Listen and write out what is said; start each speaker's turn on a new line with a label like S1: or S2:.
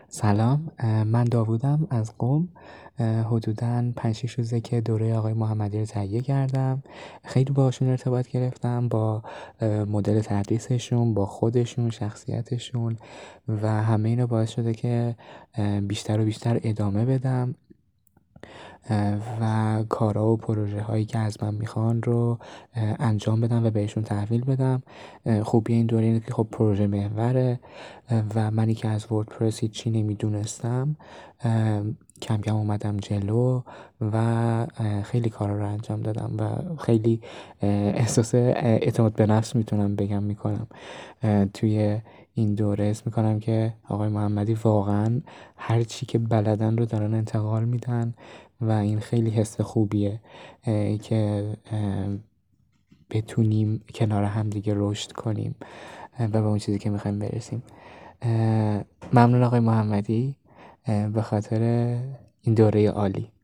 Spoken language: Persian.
S1: سلام، من داوودم از قم. حدوداً 5-6 روزه که دوره آقای محمدی رو تهیه کردم. خیلی باهاشون ارتباط گرفتم، با مدل تدریسشون، با خودشون، شخصیتشون و همه اینا باعث شده که بیشتر و بیشتر ادامه بدم و کارها و پروژه هایی که از من میخوان رو انجام بدم و بهشون تحویل بدم. خوبی این دوره اینه که خب پروژه محوره و منی که از وردپرس هیچی نمیدونستم کم کم اومدم جلو و خیلی کارا رو انجام دادم و خیلی احساس اعتماد به نفس میتونم بگم میکنم توی این دوره. حس میکنم که آقای محمدی واقعا هر چی که بلدن رو دارن انتقال میدن و این خیلی حس خوبیه که بتونیم کنار هم دیگه رشد کنیم و به اون چیزی که میخوایم برسیم. ممنون آقای محمدی به خاطر این دوره عالی.